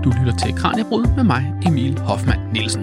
Du lytter til Kraniebrud med mig, Emil Hoffmann Nielsen.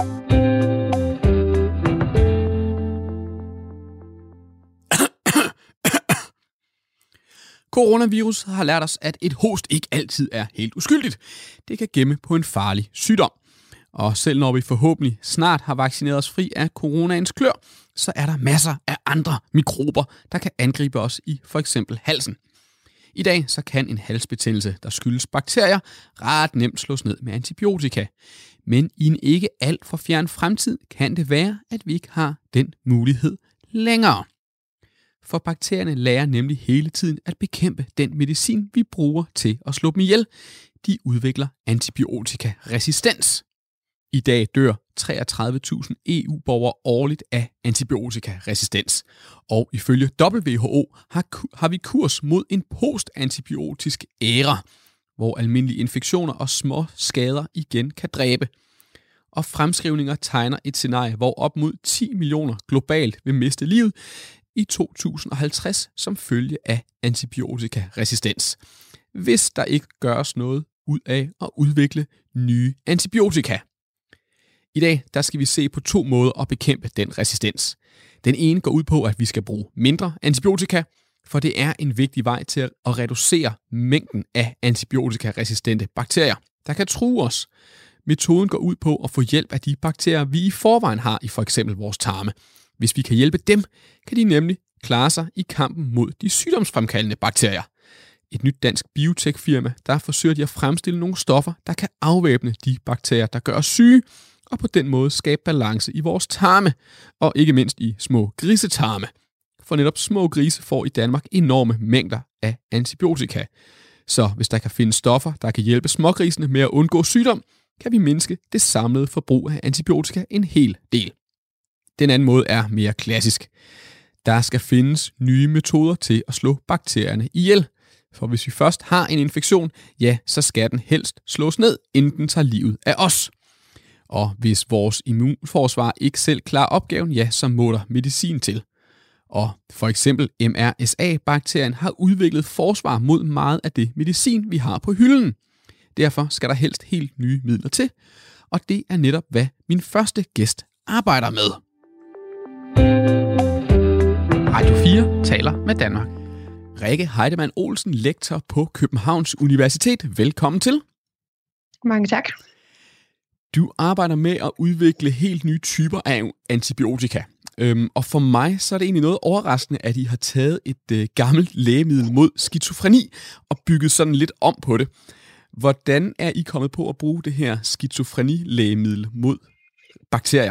Coronavirus har lært os, at et host ikke altid er helt uskyldigt. Det kan gemme på en farlig sygdom. Og selv når vi forhåbentlig snart har vaccineret os fri af coronaens klør, så er der masser af andre mikrober, der kan angribe os i for eksempel halsen. I dag så kan en halsbetændelse, der skyldes bakterier, ret nemt slås ned med antibiotika. Men i en ikke alt for fjern fremtid kan det være, at vi ikke har den mulighed længere. For bakterierne lærer nemlig hele tiden at bekæmpe den medicin, vi bruger til at slå dem ihjel. De udvikler antibiotikaresistens. I dag dør 33.000 EU-borgere årligt af antibiotikaresistens. Og ifølge WHO har vi kurs mod en postantibiotisk æra, hvor almindelige infektioner og små skader igen kan dræbe. Og fremskrivninger tegner et scenarie, hvor op mod 10 millioner globalt vil miste livet i 2050 som følge af antibiotikaresistens, hvis der ikke gøres noget ud af at udvikle nye antibiotika. I dag der skal vi se på 2 måder at bekæmpe den resistens. Den ene går ud på, at vi skal bruge mindre antibiotika, for det er en vigtig vej til at reducere mængden af antibiotikaresistente bakterier, der kan true os. Metoden går ud på at få hjælp af de bakterier, vi i forvejen har i for eksempel vores tarme. Hvis vi kan hjælpe dem, kan de nemlig klare sig i kampen mod de sygdomsfremkaldende bakterier. Et nyt dansk biotech-firma, der forsøger de at fremstille nogle stoffer, der kan afvæbne de bakterier, der gør os syge, og på den måde skabe balance i vores tarme, og ikke mindst i små grisetarme. For netop små grise får i Danmark enorme mængder af antibiotika. Så hvis der kan findes stoffer, der kan hjælpe smågrisene med at undgå sygdom, kan vi mindske det samlede forbrug af antibiotika en hel del. Den anden måde er mere klassisk. Der skal findes nye metoder til at slå bakterierne ihjel. For hvis vi først har en infektion, ja, så skal den helst slås ned, inden den tager livet af os. Og hvis vores immunforsvar ikke selv klarer opgaven, ja, så må der medicin til. Og for eksempel MRSA-bakterien har udviklet forsvar mod meget af det medicin, vi har på hylden. Derfor skal der helst helt nye midler til, og det er netop, hvad min første gæst arbejder med. Radio 4 taler med Danmark. Rikke Heidemann Olsen, lektor på Københavns Universitet. Velkommen til. Mange tak. Du arbejder med at udvikle helt nye typer af antibiotika. Og for mig så er det egentlig noget overraskende, at I har taget et gammelt lægemiddel mod skizofreni og bygget sådan lidt om på det. Hvordan er I kommet på at bruge det her skizofreni-lægemiddel mod bakterier?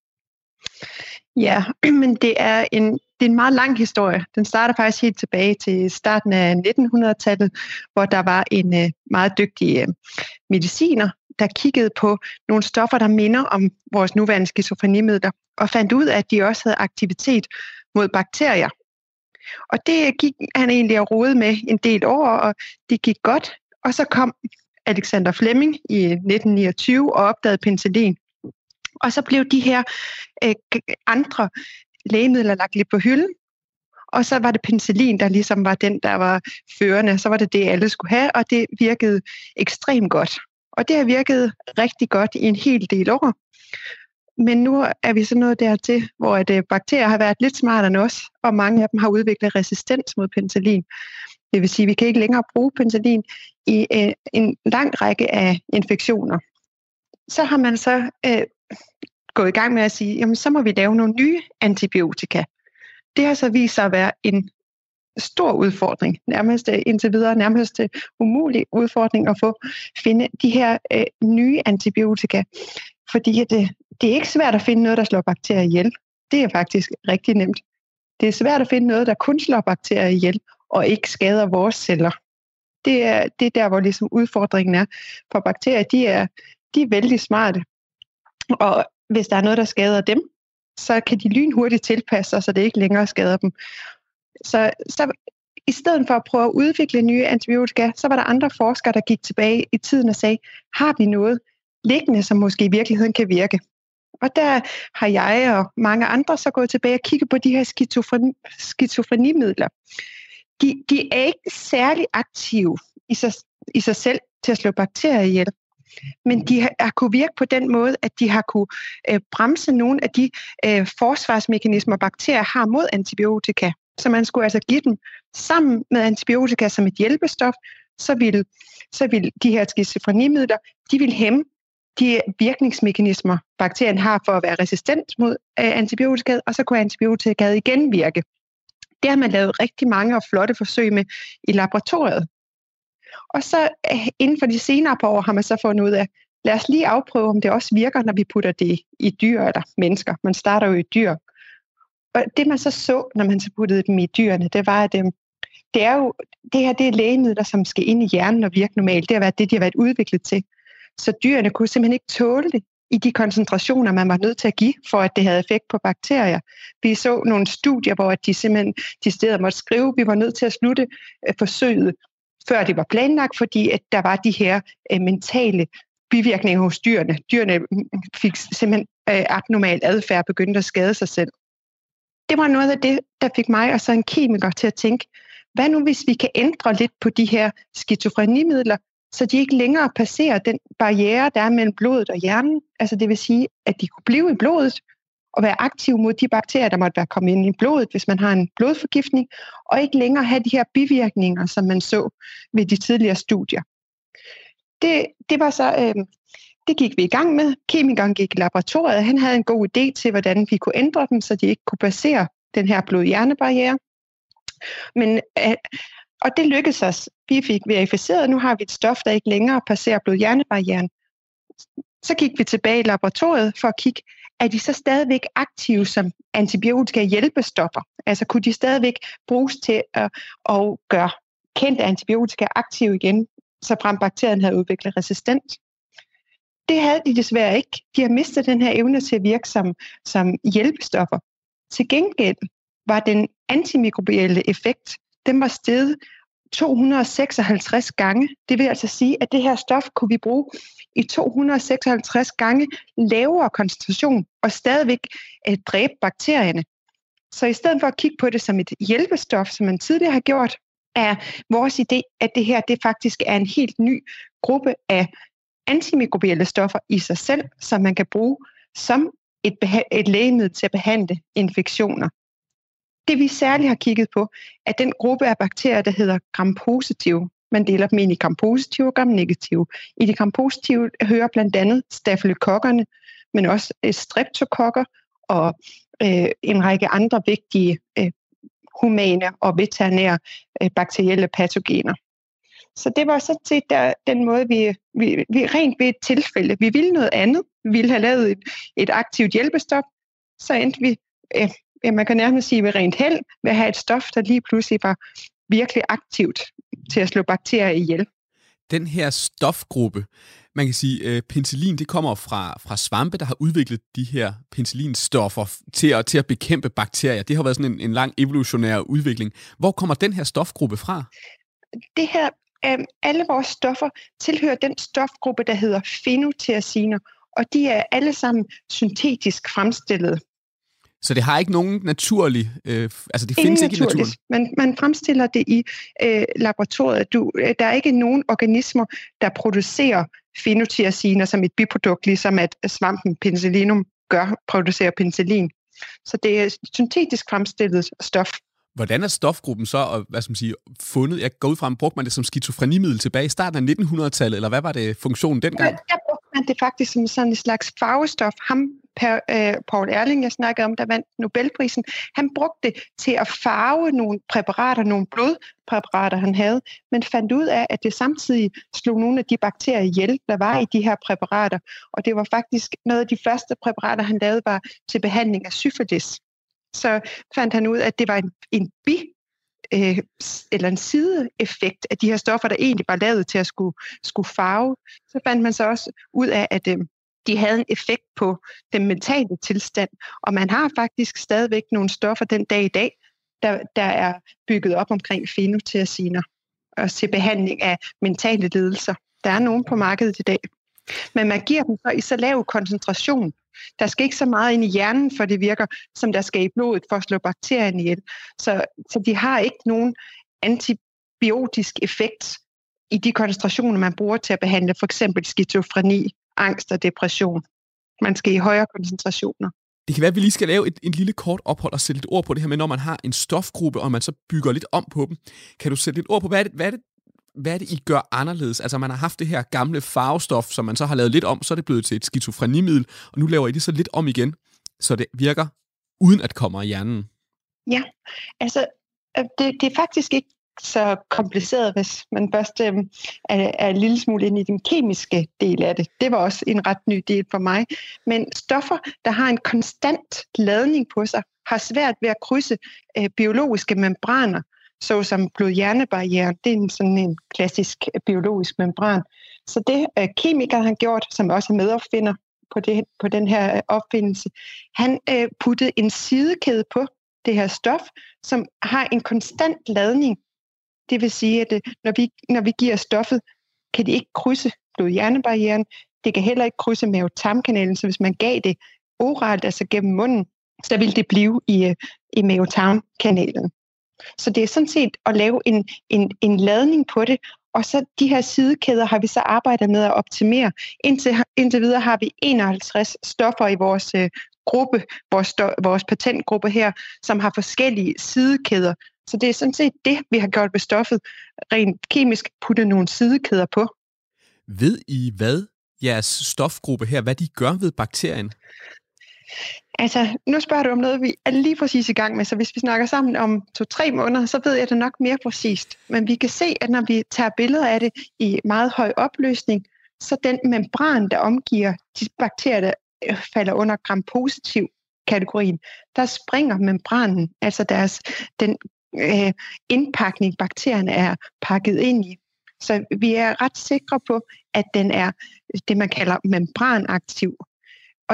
Ja, men det er en meget lang historie. Den starter faktisk helt tilbage til starten af 1900-tallet, hvor der var en meget dygtig mediciner, der kiggede på nogle stoffer, der minder om vores nuværende skizofrenimidler, og fandt ud af, at de også havde aktivitet mod bakterier. Og det gik han egentlig at rode med en del år, og det gik godt. Og så kom Alexander Fleming i 1929 og opdagede penicillin. Og så blev de her andre lægemidler lagt lidt på hylden, og så var det penicillin, der ligesom var den, der var førende. Så var det det, alle skulle have, og det virkede ekstremt godt. Og det har virket rigtig godt i en hel del år. Men nu er vi så nået dertil, hvor bakterier har været lidt smartere end os, og mange af dem har udviklet resistens mod penicillin. Det vil sige, at vi kan ikke længere bruge penicillin i en lang række af infektioner. Så har man så gået i gang med at sige, jamen så må vi lave nogle nye antibiotika. Det har så vist sig at være en stor udfordring, indtil videre nærmest umulig udfordring at finde de her nye antibiotika. Fordi det er ikke svært at finde noget, der slår bakterier ihjel. Det er faktisk rigtig nemt. Det er svært at finde noget, der kun slår bakterier ihjel og ikke skader vores celler. Det er der, hvor ligesom udfordringen er. For bakterier, de er vældig smarte. Og hvis der er noget, der skader dem, så kan de lynhurtigt tilpasse sig, så det ikke længere skader dem. Så i stedet for at prøve at udvikle nye antibiotika, så var der andre forskere, der gik tilbage i tiden og sagde, har vi noget liggende, som måske i virkeligheden kan virke? Og der har jeg og mange andre så gået tilbage og kigget på de her skizofrenimidler. De er ikke særlig aktive i sig selv til at slå bakterier ihjel. men de har kunne virke på den måde, at de har kunne bremse nogle af de forsvarsmekanismer, bakterier har mod antibiotika. Så man skulle altså give dem sammen med antibiotika som et hjælpestof, så vil de her skizofrenimidler, de vil hæmme de virkningsmekanismer, bakterien har for at være resistent mod antibiotika, og så kunne antibiotikaet igen virke. Det har man lavet rigtig mange og flotte forsøg med i laboratoriet. Og så inden for de senere par år har man så fundet ud af, lad os lige afprøve, om det også virker, når vi putter det i dyr eller mennesker. Man starter jo i dyr. Og det man så, når man så puttede dem i dyrene, det var, at det er lægemidler, som skal ind i hjernen og virke normalt. Det har været det, de har været udviklet til. Så dyrene kunne simpelthen ikke tåle det i de koncentrationer, man var nødt til at give, for at det havde effekt på bakterier. Vi så nogle studier, hvor de simpelthen de steder måtte skrive, at vi var nødt til at slutte forsøget, før det var planlagt, fordi at der var de her mentale bivirkninger hos dyrene. Dyrene fik simpelthen abnormal adfærd, begyndte at skade sig selv. Det var noget af det, der fik mig og så en kemiker til at tænke, hvad nu hvis vi kan ændre lidt på de her skizofrenimidler, så de ikke længere passerer den barriere, der er mellem blodet og hjernen. Altså det vil sige, at de kunne blive i blodet og være aktive mod de bakterier, der måtte være kommet ind i blodet, hvis man har en blodforgiftning, og ikke længere have de her bivirkninger, som man så ved de tidligere studier. Det gik vi i gang med. Kemikeren gik i laboratoriet. Han havde en god idé til, hvordan vi kunne ændre dem, så de ikke kunne passere den her blod-hjernebarriere. Og det lykkedes os. Vi fik verificeret, nu har vi et stof, der ikke længere passerer blod-hjernebarrieren. Så gik vi tilbage i laboratoriet for at kigge, er de så stadigvæk aktive som antibiotika-hjælpestoffer? Altså kunne de stadigvæk bruges til at gøre kendte antibiotika aktive igen, så bakterien havde udviklet resistens? Det havde de desværre ikke. De har mistet den her evne til at virke som hjælpestoffer. Til gengæld var den antimikrobielle effekt, den var steget 256 gange. Det vil altså sige, at det her stof kunne vi bruge i 256 gange lavere koncentration og stadigvæk dræbe bakterierne. Så i stedet for at kigge på det som et hjælpestof, som man tidligere har gjort, er vores idé, at det her det faktisk er en helt ny gruppe af antimikrobielle stoffer i sig selv, som man kan bruge som et lægemiddel til at behandle infektioner. Det vi særligt har kigget på, er den gruppe af bakterier, der hedder gram-positive. Man deler dem ind i gram-positive og gram-negative. I de gram-positive hører blandt andet stafylokokkerne, men også streptokokker og en række andre vigtige humane og veterinære bakterielle patogener. Så det var så set den måde, vi rent ved et tilfælde. Vi ville noget andet. Vi ville have lavet et aktivt hjælpestof. Så endte vi, man kan nærmest sige ved rent held, ved at have et stof, der lige pludselig var virkelig aktivt til at slå bakterier ihjel. Den her stofgruppe, man kan sige, penicillin, det kommer fra svampe, der har udviklet de her penicillinstoffer til at bekæmpe bakterier. Det har været sådan en lang evolutionær udvikling. Hvor kommer den her stofgruppe fra? Det her, alle vores stoffer tilhører den stofgruppe, der hedder fenothiaziner, og de er alle sammen syntetisk fremstillet. Så det har ikke nogen naturlig, altså det findes ikke i naturen? Man fremstiller det i laboratoriet. Der er ikke nogen organismer, der producerer fenothiaziner som et biprodukt, ligesom at svampen penicillinum producerer penicillin. Så det er syntetisk fremstillet stof. Hvordan er stofgruppen så, fundet? Jeg går ud fra, brugte man det som skizofrenimiddel tilbage i starten af 1900-tallet, eller hvad var det funktionen dengang? Der brugte man det faktisk som sådan en slags farvestof. Paul Ehrling, jeg snakkede om, der vandt Nobelprisen, han brugte det til at farve nogle præparater, nogle blodpræparater, han havde, men fandt ud af, at det samtidig slog nogle af de bakterier ihjel, der var i de her præparater. Og det var faktisk noget af de første præparater, han lavede, var til behandling af syfilis. Så fandt han ud af, at det var en sideeffekt af de her stoffer, der egentlig var lavet til at skulle farve. Så fandt man så også ud af, at de havde en effekt på den mentale tilstand. Og man har faktisk stadigvæk nogle stoffer den dag i dag, der er bygget op omkring fenothiaziner og til behandling af mentale lidelser. Der er nogen på markedet i dag. Men man giver dem så i så lav koncentration. Der skal ikke så meget ind i hjernen, for det virker, som der skal i blodet for at slå bakterien ihjel. Så de har ikke nogen antibiotisk effekt i de koncentrationer, man bruger til at behandle for eksempel skizofreni, angst og depression. Man skal i højere koncentrationer. Det kan være, at vi lige skal lave et lille kort ophold og sætte lidt ord på det her med, når man har en stofgruppe, og man så bygger lidt om på dem. Kan du sætte lidt ord på, hvad er det, I gør anderledes? Altså, man har haft det her gamle farvestof, som man så har lavet lidt om, så er det blevet til et skizofrenimiddel, og nu laver I det så lidt om igen, så det virker uden at komme i hjernen. Ja, altså, det er faktisk ikke så kompliceret, hvis man først er en lille smule inde i den kemiske del af det. Det var også en ret ny del for mig. Men stoffer, der har en konstant ladning på sig, har svært ved at krydse biologiske membraner, såsom blod-hjernebarrieren. Det er sådan en klassisk biologisk membran. Så det kemikeren har gjort, som også er medopfinder på den her opfindelse, han puttede en sidekæde på det her stof, som har en konstant ladning. Det vil sige, at når vi giver stoffet, kan det ikke krydse blod-hjernebarrieren. Det kan heller ikke krydse mave-tarmkanalen, så hvis man gav det oralt, altså gennem munden, så vil det blive i mave-tarmkanalen. Så det er sådan set at lave en ladning på det, og så de her sidekæder har vi så arbejdet med at optimere. Indtil videre har vi 51 stoffer i vores gruppe, vores patentgruppe her, som har forskellige sidekæder. Så det er sådan set det, vi har gjort ved stoffet, rent kemisk puttet nogle sidekæder på. Ved I, hvad jeres stofgruppe her, hvad de gør ved bakterien? Altså, nu spørger du om noget, vi er lige præcis i gang med, så hvis vi snakker sammen om 2-3 måneder, så ved jeg det nok mere præcist. Men vi kan se, at når vi tager billeder af det i meget høj opløsning, så den membran, der omgiver de bakterier, der falder under gram-positiv kategorien, der springer membranen, altså den indpakning, bakterierne er pakket ind i. Så vi er ret sikre på, at den er det, man kalder membranaktiv. Og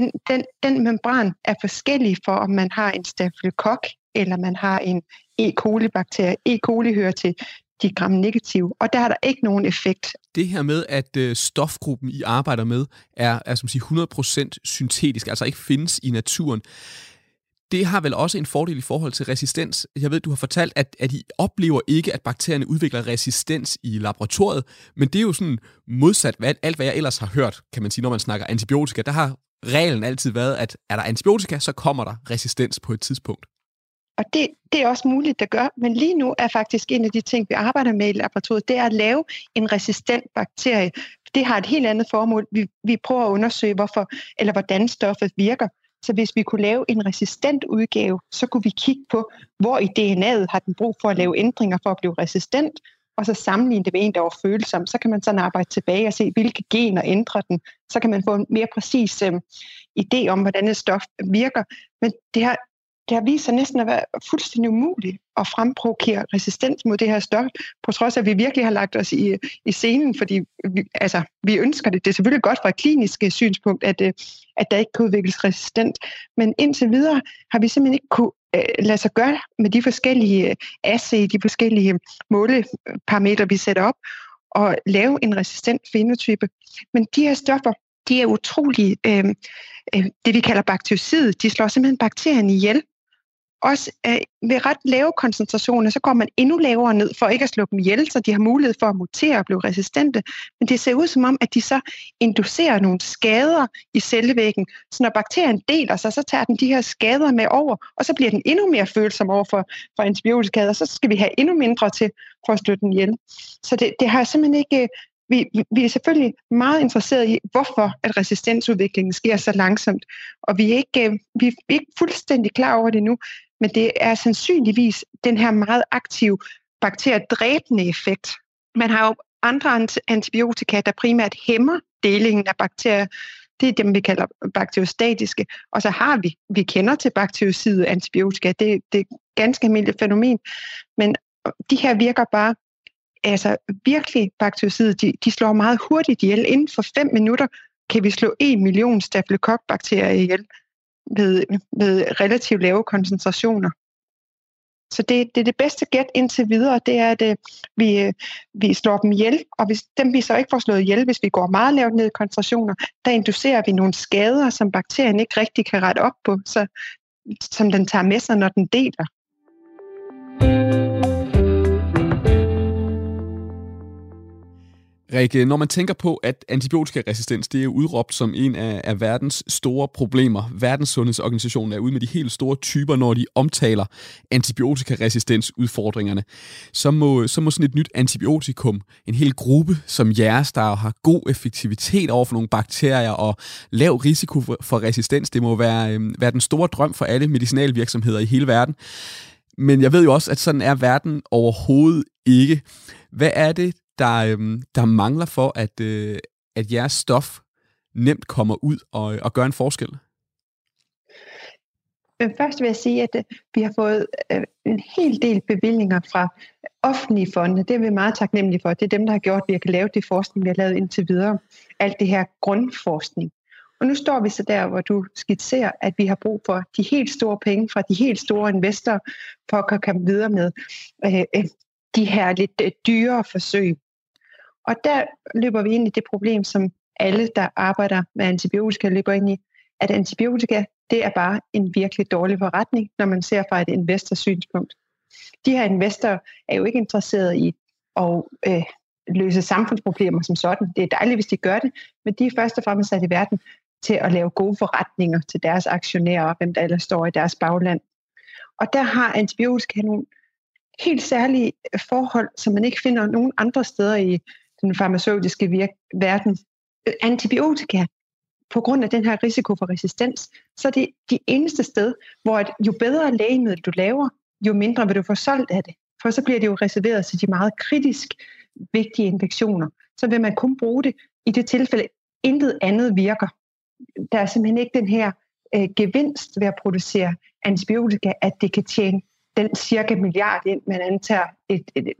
den membran er forskellig for, om man har en stafylokok, eller man har en E. coli-bakterie. E. coli hører til de gram-negative, og der er der ikke nogen effekt. Det her med, at stofgruppen, I arbejder med, er som siger 100% syntetisk, altså ikke findes i naturen. Det har vel også en fordel i forhold til resistens. Jeg ved, du har fortalt, at I oplever ikke, at bakterierne udvikler resistens i laboratoriet, men det er jo sådan modsat alt, hvad jeg ellers har hørt, kan man sige, når man snakker antibiotika. Der har reglen altid været, at er der antibiotika, så kommer der resistens på et tidspunkt. Og det er også muligt at gøre, men lige nu er faktisk en af de ting, vi arbejder med i laboratoriet, det er at lave en resistent bakterie. Det har et helt andet formål. Vi prøver at undersøge, hvordan stoffet virker. Så hvis vi kunne lave en resistent udgave, så kunne vi kigge på, hvor i DNA'et har den brug for at lave ændringer for at blive resistent, og så sammenligne det med en, der var følsom. Så kan man sådan arbejde tilbage og se, hvilke gener ændrer den. Så kan man få en mere præcis idé om, hvordan et stof virker. Men det har vist sig næsten at være fuldstændig umuligt at fremprovokere resistens mod det her stof, på trods af, at vi virkelig har lagt os i scenen, fordi vi ønsker det. Det er selvfølgelig godt fra et klinisk synspunkt, at der ikke kan udvikles resistent, men indtil videre har vi simpelthen ikke kunne lade sig gøre med de forskellige assay, de forskellige måleparametre, vi sætter op, og lave en resistent fenotype. Men de her stoffer, de er utrolig, det vi kalder baktericid, de slår simpelthen bakterien ihjel. Også ved ret lave koncentrationer, så går man endnu lavere ned for ikke at slå dem ihjel, så de har mulighed for at mutere og blive resistente. Men det ser ud som om, at de så inducerer nogle skader i cellevæggen. Så når bakterien deler sig, så tager den de her skader med over, og så bliver den endnu mere følsom over for antibiotika, og så skal vi have endnu mindre til for at slå den ihjel. Så det har simpelthen ikke... Vi er selvfølgelig meget interesserede i, hvorfor at resistensudviklingen sker så langsomt, og vi er ikke fuldstændig klar over det nu, men det er sandsynligvis den her meget aktive bakteriedræbende effekt. Man har jo andre antibiotika, der primært hæmmer delingen af bakterier. Det er dem, vi kalder bakteriostatiske. Og så har vi kender til baktericide antibiotika. Det er et ganske almindeligt fænomen, men de her virker bare virkelig baktericide, de slår meget hurtigt ihjel. Inden for 5 minutter kan vi slå 1 million stafylokokbakterier ihjel ved relativt lave koncentrationer. Så det er det bedste gæt indtil videre, det er, at vi slår dem ihjel, og hvis dem vi så ikke får slået ihjel, hvis vi går meget lavt ned i koncentrationer, der inducerer vi nogle skader, som bakterien ikke rigtig kan rette op på, som den tager med sig, når den deler. Rikke, når man tænker på, at antibiotikaresistens det er udråbt som en af verdens store problemer, Verdenssundhedsorganisationen er ude med de helt store typer, når de omtaler antibiotikaresistensudfordringerne, så må sådan et nyt antibiotikum, en hel gruppe som jeres, der har god effektivitet over for nogle bakterier og lav risiko for resistens, det må være den store drøm for alle medicinalvirksomheder i hele verden. Men jeg ved jo også, at sådan er verden overhovedet ikke. Hvad er det, der mangler for, at jeres stof nemt kommer ud og gør en forskel? Først vil jeg sige, at vi har fået en hel del bevillinger fra offentlige fonde. Det er vi meget taknemmelige for. Det er dem, der har gjort, at vi kan lave det forskning, vi har lavet indtil videre. Alt det her grundforskning. Og nu står vi så der, hvor du skitserer, at vi har brug for de helt store penge fra de helt store investorer, for at kunne komme videre med de her lidt dyre forsøg. Og der løber vi ind i det problem, som alle, der arbejder med antibiotika, løber ind i, at antibiotika, det er bare en virkelig dårlig forretning, når man ser fra et investorsynspunkt. De her investorer er jo ikke interesserede i at løse samfundsproblemer som sådan. Det er dejligt, hvis de gør det, men de er først og fremmest sat i verden til at lave gode forretninger til deres aktionærer og hvem der ellers står i deres bagland. Og der har antibiotika nogle helt særlige forhold, som man ikke finder nogen andre steder i den farmaceutiske verden. Antibiotika, på grund af den her risiko for resistens, så er det de eneste sted, hvor jo bedre lægemiddel du laver, jo mindre vil du få solgt af det. For så bliver det jo reserveret til de meget kritisk vigtige infektioner. Så vil man kun bruge det i det tilfælde, intet andet virker. Der er simpelthen ikke den her gevinst ved at producere antibiotika, at det kan tjene den cirka milliard ind, man antager et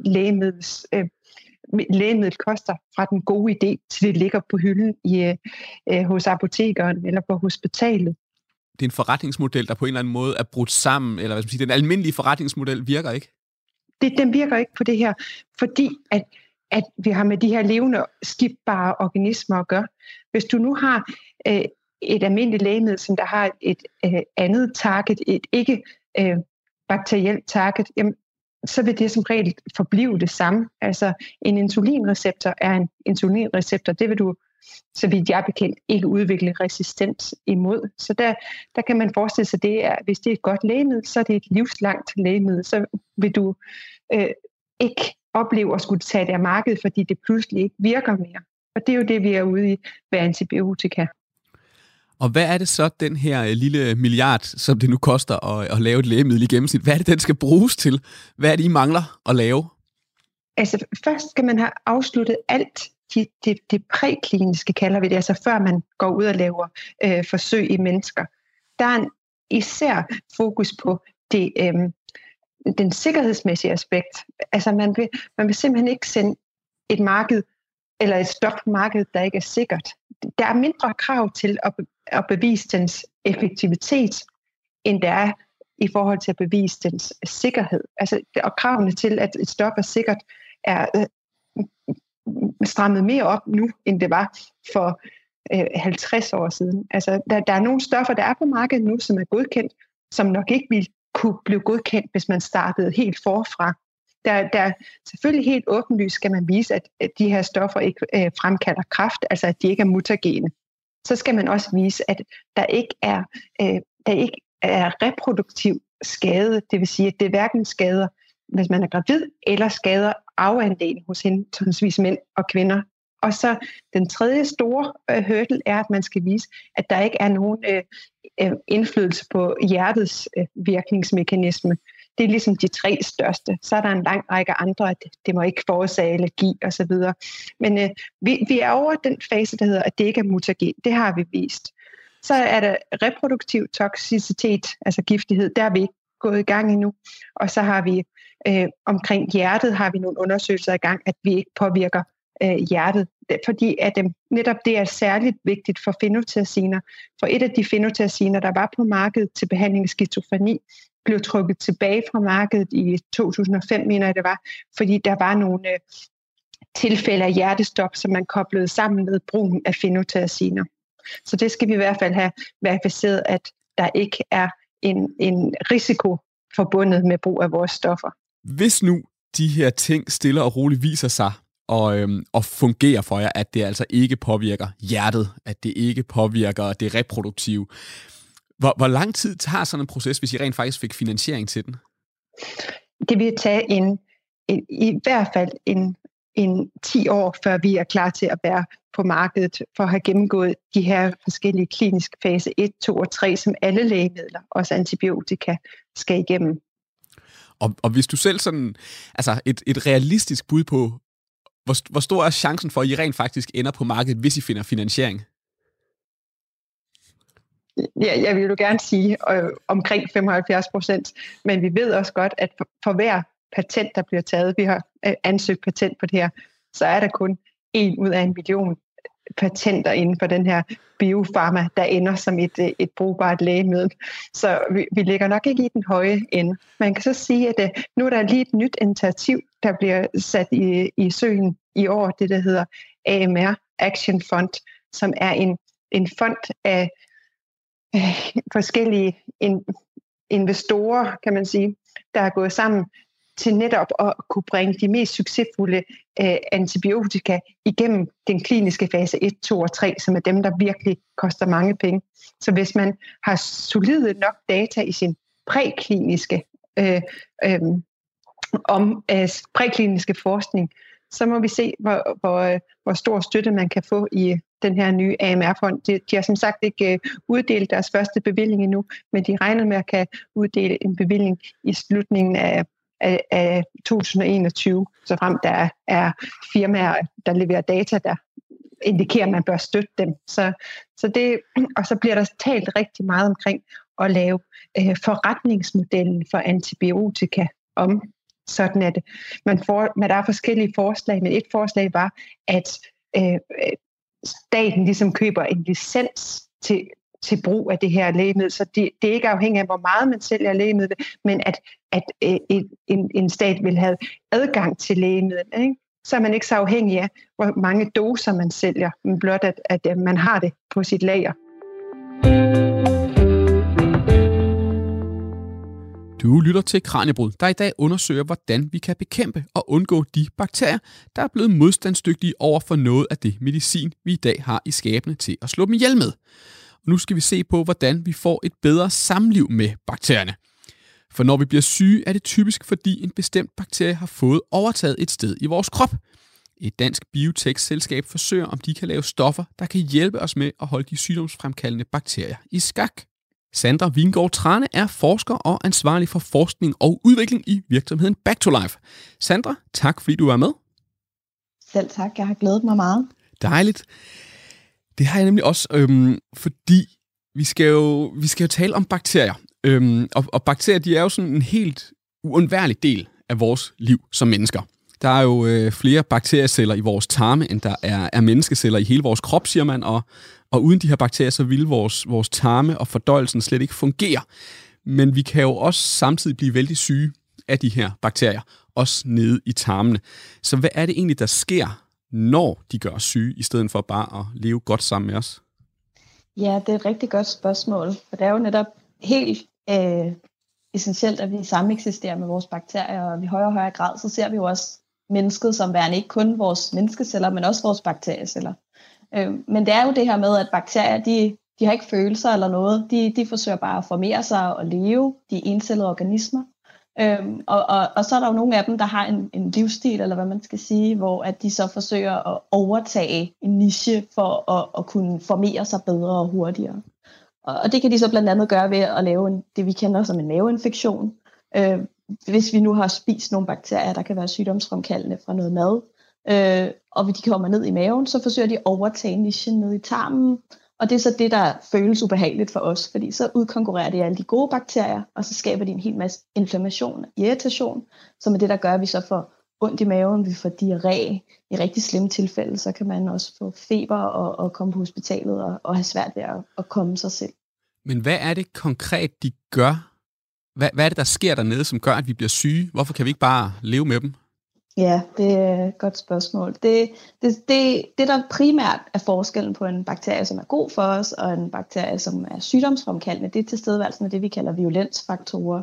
lægemiddel koster fra den gode idé, til det ligger på hylden hos apotekeren eller på hospitalet. Det er en forretningsmodel, der på en eller anden måde er brudt sammen, eller hvad skal man sige, den almindelige forretningsmodel virker ikke? Den virker ikke på det her, fordi at vi har med de her levende, skibbare organismer at gøre. Hvis du nu har et almindeligt lægemiddel, som der har et andet target, et ikke bakterielt target, jamen, så vil det som regel forblive det samme. Altså en insulinreceptor er en insulinreceptor, det vil du, så vidt jeg er bekendt, ikke udvikle resistens imod. Så der kan man forestille sig, det er, hvis det er et godt lægemiddel, så er det et livslangt lægemiddel, så vil du ikke opleve at skulle tage det af markedet, fordi det pludselig ikke virker mere. Og det er jo det, vi er ude i ved antibiotika. Og hvad er det så, den her lille milliard, som det nu koster at lave et lægemiddel i gennemsnit, hvad er det, den skal bruges til? Hvad er det, I mangler at lave? Altså først skal man have afsluttet alt det prækliniske, kalder vi det, altså før man går ud og laver forsøg i mennesker. Der er især fokus på den sikkerhedsmæssige aspekt. Altså man vil simpelthen ikke sende et marked eller et stof på markedet, der ikke er sikkert. Der er mindre krav til at bevise dens effektivitet, end der er i forhold til at bevise dens sikkerhed. Altså, og kravene til, at et stof er sikkert, er strammet mere op nu, end det var for 50 år siden. Altså, der er nogle stoffer, der er på markedet nu, som er godkendt, som nok ikke ville kunne blive godkendt, hvis man startede helt forfra. Der selvfølgelig helt åbenlyst skal man vise, at de her stoffer ikke fremkalder kræft, altså at de ikke er mutagene. Så skal man også vise, at der ikke er reproduktiv skade, det vil sige, at det hverken skader, hvis man er gravid, eller skader arveandelen hos henholdsvis mænd og kvinder. Og så den tredje store hurdle er, at man skal vise, at der ikke er nogen indflydelse på hjertets virkningsmekanisme. Det er ligesom de tre største. Så er der en lang række andre, at det må ikke forårsage allergi osv. Men vi er over den fase, der hedder, at det ikke er mutagen. Det har vi vist. Så er der reproduktiv toksicitet, altså giftighed. Der er vi ikke gået i gang endnu. Og så har vi omkring hjertet, har vi nogle undersøgelser i gang, at vi ikke påvirker hjertet. Fordi at netop det er særligt vigtigt for fenothiaziner. For et af de fenothiaziner, der var på markedet til behandling af skizofreni, blev trukket tilbage fra markedet i 2005, mener jeg det var, fordi der var nogle tilfælde af hjertestop, som man koblede sammen med brugen af fenothiaziner. Så det skal vi i hvert fald have verificeret, at der ikke er en risiko forbundet med brug af vores stoffer. Hvis nu de her ting stille og roligt viser sig at fungere for jer, at det altså ikke påvirker hjertet, at det ikke påvirker det reproduktive. Hvor lang tid tager sådan en proces, hvis I rent faktisk fik finansiering til den? Det vil tage i hvert fald en 10 år, før vi er klar til at være på markedet for at have gennemgået de her forskellige kliniske fase 1, 2 og 3, som alle lægemidler, også antibiotika, skal igennem. Og hvis du selv sådan, altså et realistisk bud på, hvor stor er chancen for, at I rent faktisk ender på markedet, hvis I finder finansiering? Ja, jeg vil jo gerne sige omkring 75%, men vi ved også godt, at for hver patent, der bliver taget, vi har ansøgt patent på det her, så er der kun 1 ud af 1 million patenter inden for den her biofarma, der ender som et brugbart lægemiddel. Så vi ligger nok ikke i den høje ende. Man kan så sige, at nu er der lige et nyt initiativ, der bliver sat i søen i år, det der hedder AMR Action Fund, som er en fond af forskellige investorer, kan man sige, der er gået sammen til netop at kunne bringe de mest succesfulde antibiotika igennem den kliniske fase 1, 2 og 3, som er dem, der virkelig koster mange penge. Så hvis man har solide nok data i sin prækliniske prækliniske forskning, så må vi se, hvor stor støtte man kan få i den her nye AMR-fond. De har som sagt ikke uddelt deres første bevilling endnu, men de regner med at kan uddele en bevilling i slutningen af 2021, så frem der er firmaer, der leverer data, der indikerer, at man bør støtte dem. Og så bliver der talt rigtig meget omkring at lave forretningsmodellen for antibiotika om, sådan at der er forskellige forslag, men et forslag var, at staten ligesom køber en licens til brug af det her lægemiddel, så det er ikke afhængigt af, hvor meget man sælger lægemidlet, men at en stat vil have adgang til lægemidlet, ikke? Så er man ikke så afhængig af, hvor mange doser man sælger, men blot at man har det på sit lager. Du lytter til Kraniebrud, der i dag undersøger, hvordan vi kan bekæmpe og undgå de bakterier, der er blevet modstandsdygtige over for noget af det medicin, vi i dag har i skabene til at slå dem ihjel med. Og nu skal vi se på, hvordan vi får et bedre samliv med bakterierne. For når vi bliver syge, er det typisk, fordi en bestemt bakterie har fået overtaget et sted i vores krop. Et dansk biotech-selskab forsøger, om de kan lave stoffer, der kan hjælpe os med at holde de sygdomsfremkaldende bakterier i skak. Sandra Vingård Trane er forsker og ansvarlig for forskning og udvikling i virksomheden Back to Life. Sandra, tak fordi du er med. Selv tak, jeg har glædet mig meget. Dejligt. Det har jeg nemlig også, fordi vi skal jo tale om bakterier. Og bakterier, de er jo sådan en helt uundværlig del af vores liv som mennesker. Der er jo flere bakterieceller i vores tarme, end der er menneskeceller i hele vores krop, siger man. Og uden de her bakterier, så ville vores tarme og fordøjelsen slet ikke fungere. Men vi kan jo også samtidig blive vældig syge af de her bakterier, også nede i tarmene. Så hvad er det egentlig, der sker, når de gør os syge, i stedet for bare at leve godt sammen med os? Ja, det er et rigtig godt spørgsmål, for det er jo netop helt essentielt, at vi sameksisterer med vores bakterier, og i højere og højere grad, så ser vi jo også mennesket som værende ikke kun vores menneskeceller, men også vores bakterieceller. Men det er jo det her med, at bakterier, de har ikke følelser eller noget, de forsøger bare at formere sig og leve, de er encellede organismer. Og så er der jo nogle af dem, der har en livsstil, eller hvad man skal sige, hvor at de så forsøger at overtage en niche for at kunne formere sig bedre og hurtigere. Og det kan de så blandt andet gøre ved at lave det, vi kender som en maveinfektion. Hvis vi nu har spist nogle bakterier, der kan være sygdomsfremkaldende fra noget mad, og de kommer ned i maven, så forsøger de at overtage nichen ned i tarmen. Og det er så det, der føles ubehageligt for os, fordi så udkonkurrerer de alle de gode bakterier, og så skaber de en hel masse inflammation og irritation, som er det, der gør, at vi så får ondt i maven, vi får diarré. I rigtig slemme tilfælde, så kan man også få feber og komme på hospitalet og have svært ved at komme sig selv. Men hvad er det konkret, de gør? Hvad er det, der sker dernede, som gør, at vi bliver syge? Hvorfor kan vi ikke bare leve med dem? Ja, det er et godt spørgsmål. Det der primært er forskellen på en bakterie, som er god for os, og en bakterie, som er sygdomsfremkaldende, det er tilstedeværelsen af det, vi kalder virulensfaktorer.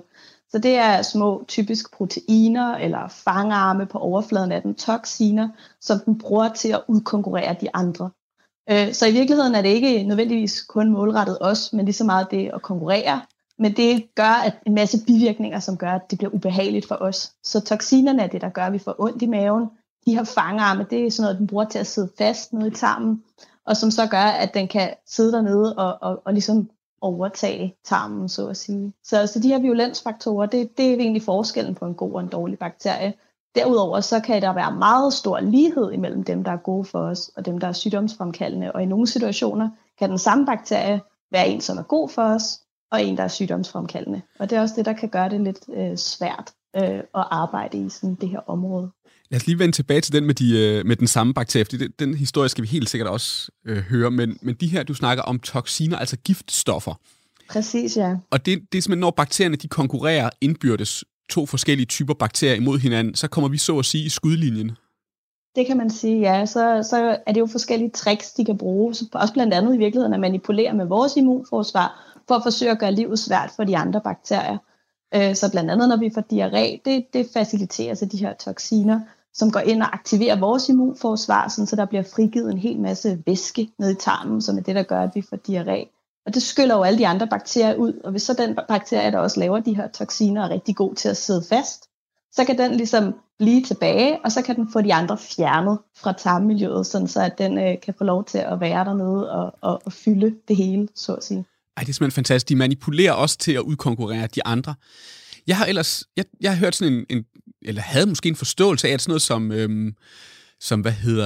Så det er små typisk proteiner eller fangarme på overfladen af den, toksiner, som den bruger til at udkonkurrere de andre. Så i virkeligheden er det ikke nødvendigvis kun målrettet os, men lige så meget det at konkurrere. Men det gør at en masse bivirkninger, som gør, at det bliver ubehageligt for os. Så toksinerne er det, der gør, at vi får ondt i maven. De her fangarme, det er sådan noget, den bruger til at sidde fast nede i tarmen, og som så gør, at den kan sidde dernede og ligesom overtage tarmen, så at sige. Så de her virulensfaktorer, det er egentlig forskellen på en god og en dårlig bakterie. Derudover så kan der være meget stor lighed imellem dem, der er gode for os, og dem, der er sygdomsfremkaldende. Og i nogle situationer kan den samme bakterie være en, som er god for os, og en, der er sygdomsfremkaldende. Og det er også det, der kan gøre det lidt svært at arbejde i sådan det her område. Lad os lige vende tilbage til den med den samme bakterie, fordi den historie skal vi helt sikkert også høre. Men de her, du snakker om toksiner, altså giftstoffer. Præcis, ja. Og det er simpelthen, når bakterierne de konkurrerer indbyrdes, to forskellige typer bakterier imod hinanden, så kommer vi så at sige i skudlinjen. Det kan man sige, ja. Så er det jo forskellige tricks, de kan bruge. Også blandt andet i virkeligheden at manipulere med vores immunforsvar, for at forsøge at gøre livet svært for de andre bakterier. Så blandt andet, når vi får diarré, det faciliterer sig de her toksiner, som går ind og aktiverer vores immunforsvar, så der bliver frigivet en hel masse væske ned i tarmen, som er det, der gør, at vi får diarré. Og det skyller jo alle de andre bakterier ud, og hvis så den bakterie, der også laver de her toksiner, er rigtig god til at sidde fast, så kan den ligesom blive tilbage, og så kan den få de andre fjernet fra tarmmiljøet, sådan så at den kan få lov til at være dernede og fylde det hele, så at sige. Ej, det er simpelthen fantastisk. De manipulerer også til at udkonkurrere de andre. Jeg har hørt sådan eller havde måske en forståelse af, at sådan noget som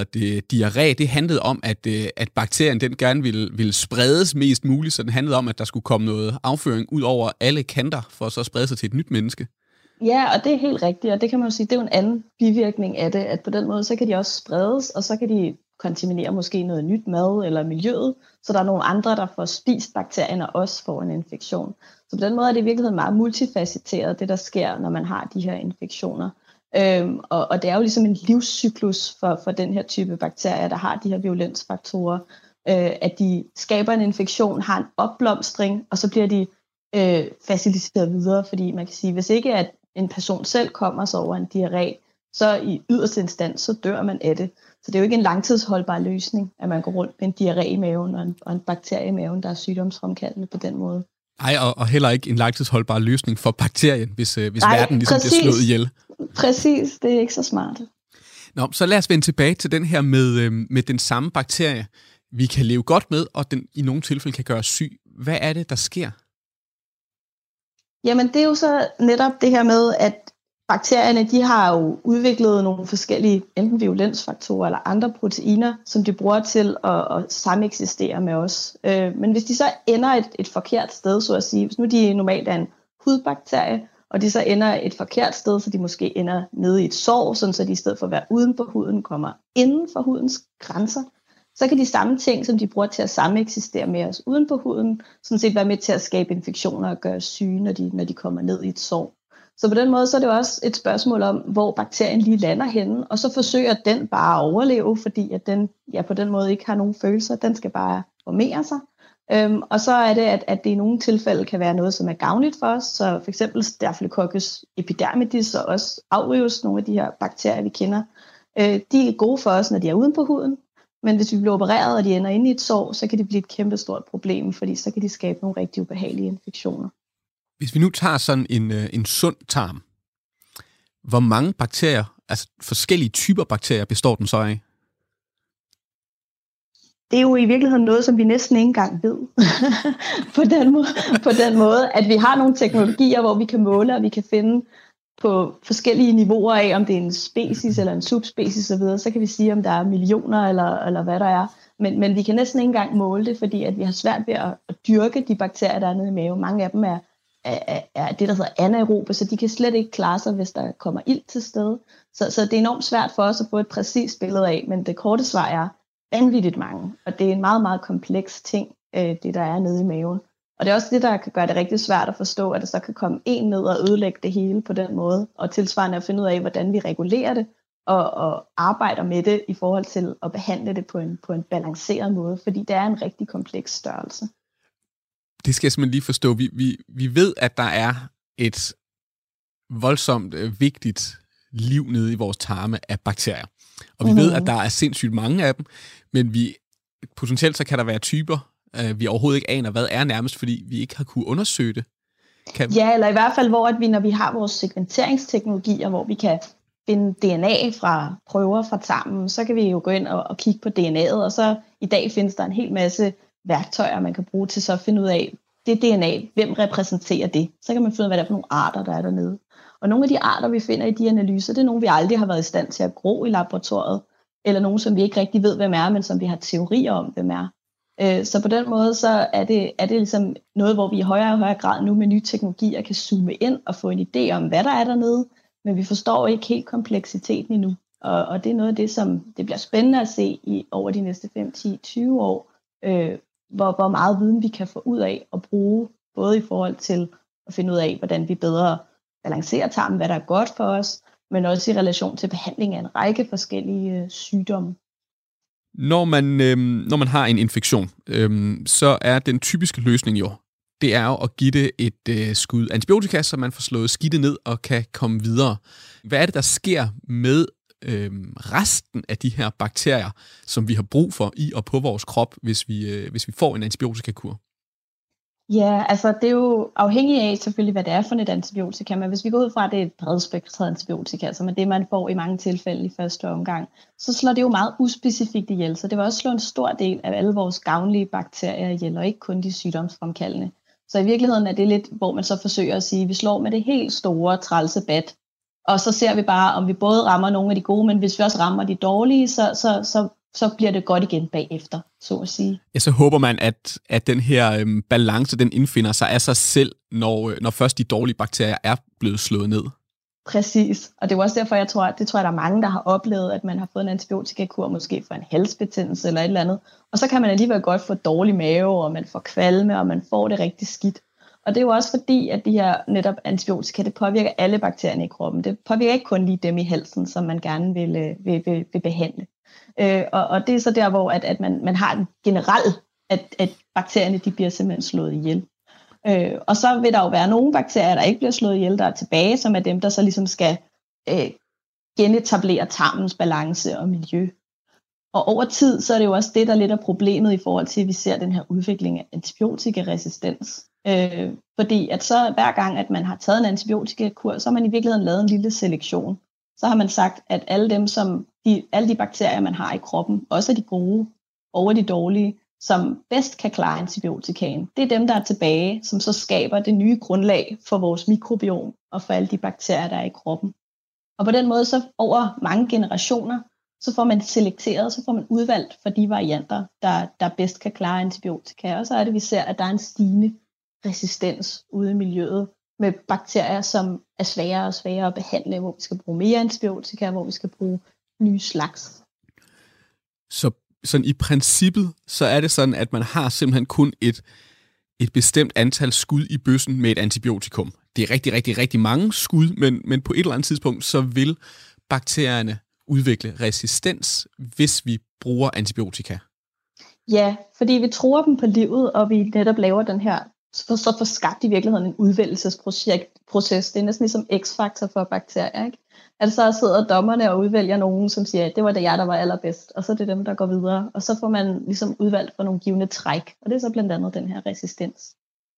diarré, det handlede om, at bakterien den gerne ville spredes mest muligt, så den handlede om, at der skulle komme noget afføring ud over alle kanter, for så at sprede sig til et nyt menneske. Ja, og det er helt rigtigt, og det kan man jo sige, det er jo en anden bivirkning af det, at på den måde, så kan de også spredes, og så kan de kontaminere måske noget nyt mad eller miljøet, så der er nogle andre, der får spist bakterien og også får en infektion. Så på den måde er det i virkeligheden meget multifacetteret, det der sker, når man har de her infektioner. Og det er jo ligesom en livscyklus for den her type bakterier, der har de her virulensfaktorer, at de skaber en infektion, har en opblomstring, og så bliver de faciliteret videre, fordi man kan sige, hvis ikke at en person selv kommer sig over en diarré, så i yderste instans, så dør man af det. Så det er jo ikke en langtidsholdbar løsning, at man går rundt med en diarré i maven og en bakterie i maven, der er sygdomsfremkaldende på den måde. Nej, og heller ikke en langtidsholdbar løsning for bakterien, hvis verden ligesom bliver slået ihjel. Præcis, det er ikke så smart. Nå, så lad os vende tilbage til den her med den samme bakterie, vi kan leve godt med, og den i nogle tilfælde kan gøre os syg. Hvad er det, der sker? Jamen, det er jo så netop det her med, at bakterierne, de har jo udviklet nogle forskellige, enten virulensfaktorer eller andre proteiner, som de bruger til at sameksistere med os. Men hvis de så ender et forkert sted, så at sige, hvis nu de normalt er en hudbakterie, og de så ender et forkert sted, så de måske ender nede i et sår, sådan så de i stedet for at være uden på huden, kommer inden for hudens grænser, så kan de samme ting, som de bruger til at sameksistere med os uden på huden, sådan set være med til at skabe infektioner og gøre syge, når de kommer ned i et sår. Så på den måde så er det også et spørgsmål om, hvor bakterien lige lander henne, og så forsøger den bare at overleve, fordi at den på den måde ikke har nogen følelser, den skal bare formere sig. Og så er det, at det i nogle tilfælde kan være noget, som er gavnligt for os, så for eksempel Staphylococcus epidermidis og også aureus, nogle af de her bakterier, vi kender, de er gode for os, når de er uden på huden, men hvis vi bliver opereret, og de ender inde i et sår, så kan det blive et kæmpestort problem, fordi så kan de skabe nogle rigtig ubehagelige infektioner. Hvis vi nu tager sådan en sund tarm, hvor mange bakterier, altså forskellige typer bakterier, består den så af? Det er jo i virkeligheden noget, som vi næsten ikke engang ved. på den måde, at vi har nogle teknologier, hvor vi kan måle, og vi kan finde på forskellige niveauer af, om det er en species eller en subspecies osv., så kan vi sige, om der er millioner eller hvad der er. Men vi kan næsten ikke engang måle det, fordi at vi har svært ved at dyrke de bakterier, der er nede i maven. Mange af dem er det, der hedder anaerobe, så de kan slet ikke klare sig, hvis der kommer ilt til stede. Så det er enormt svært for os at få et præcist billede af, men det korte svar er vanvittigt mange. Og det er en meget, meget kompleks ting, det der er nede i maven. Og det er også det, der kan gøre det rigtig svært at forstå, at der så kan komme en ned og ødelægge det hele på den måde, og tilsvarende at finde ud af, hvordan vi regulerer det, og arbejder med det i forhold til at behandle det på en balanceret måde, fordi det er en rigtig kompleks størrelse. Det skal jeg simpelthen lige forstå. Vi ved, at der er et voldsomt vigtigt liv nede i vores tarme af bakterier. Og vi ved, at der er sindssygt mange af dem, men potentielt så kan der være typer, vi overhovedet ikke aner, hvad er nærmest, fordi vi ikke har kunnet undersøge det. Ja, eller i hvert fald, hvor at vi, når vi har vores sekventeringsteknologier, hvor vi kan finde DNA fra prøver fra tarmen, så kan vi jo gå ind og kigge på DNA'et, og så i dag findes der en hel masse værktøjer, man kan bruge til så at finde ud af, det DNA, hvem repræsenterer det? Så kan man finde ud af, hvad det er for nogle arter, der er dernede. Og nogle af de arter, vi finder i de analyser, det er nogle, vi aldrig har været i stand til at gro i laboratoriet, eller nogle, som vi ikke rigtig ved, hvem er, men som vi har teorier om, hvem er. Så på den måde, så er det ligesom noget, hvor vi i højere og højere grad nu med nye teknologier kan zoome ind og få en idé om, hvad der er dernede, men vi forstår ikke helt kompleksiteten endnu. Og det er noget af det, som det bliver spændende at se over de næste 5, 10, 20 år, hvor meget viden vi kan få ud af og bruge, både i forhold til at finde ud af, hvordan vi bedre balancerer tarmen, hvad der er godt for os, men også i relation til behandling af en række forskellige sygdomme. Når man har en infektion, så er den typiske løsning det er jo at give det et skud antibiotika, så man får slået skidtet ned og kan komme videre. Hvad er det, der sker med resten af de her bakterier, som vi har brug for i og på vores krop, hvis vi får en antibiotikakur? Ja, altså det er jo afhængigt af selvfølgelig, hvad det er for et antibiotika, men hvis vi går ud fra, at det er et bredspektret antibiotika, som er det, man får i mange tilfælde i første omgang, så slår det jo meget uspecifikt ihjel, så det vil også slå en stor del af alle vores gavnlige bakterier ihjel, og ikke kun de sygdomsfremkaldende. Så i virkeligheden er det lidt, hvor man så forsøger at sige, at vi slår med det helt store trælse bat, og så ser vi bare, om vi både rammer nogle af de gode, men hvis vi også rammer de dårlige, så bliver det godt igen bagefter, så at sige. Ja, så håber man, at den her balance, den indfinder sig af sig selv, når først de dårlige bakterier er blevet slået ned. Præcis, og det er også derfor, jeg tror, der er mange, der har oplevet, at man har fået en antibiotikakur, måske for en halsbetændelse eller et eller andet, og så kan man alligevel godt få dårlig mave, og man får kvalme, og man får det rigtig skidt. Og det er jo også fordi, at de her netop antibiotika, det påvirker alle bakterierne i kroppen. Det påvirker ikke kun lige dem i halsen, som man gerne vil behandle. Og det er så der, hvor at man har en generel, at bakterierne de bliver simpelthen slået ihjel. Og så vil der jo være nogle bakterier, der ikke bliver slået ihjel, der er tilbage, som er dem, der så ligesom skal genetablere tarmens balance og miljø. Og over tid, så er det jo også det, der lidt er problemet i forhold til, at vi ser den her udvikling af antibiotikaresistens. Fordi at så hver gang, at man har taget en antibiotikakur, så har man i virkeligheden lavet en lille selektion. Så har man sagt, at alle de bakterier, man har i kroppen, også de gode og de dårlige, som bedst kan klare antibiotikaen, det er dem, der er tilbage, som så skaber det nye grundlag for vores mikrobiom og for alle de bakterier, der er i kroppen. Og på den måde, så over mange generationer, så får man selekteret, så får man udvalgt for de varianter, der bedst kan klare antibiotika. Og så er det, vi ser, at der er en stigende resistens ude i miljøet med bakterier, som er sværere og sværere at behandle, hvor vi skal bruge mere antibiotika, hvor vi skal bruge nye slags. Så sådan i princippet, så er det sådan, at man har simpelthen kun et bestemt antal skud i bøssen med et antibiotikum. Det er rigtig, rigtig, rigtig mange skud, men på et eller andet tidspunkt, så vil bakterierne udvikle resistens, hvis vi bruger antibiotika. Ja, fordi vi tror dem på livet, og vi netop laver den her, så får skabt i virkeligheden en udvælgelsesproces. Det er næsten ligesom X-faktor for bakterier, ikke? At så sidder dommerne og udvælger nogen, som siger, at det var det der var allerbedst, og så er det dem, der går videre. Og så får man ligesom udvalgt for nogle givne træk, og det er så blandt andet den her resistens.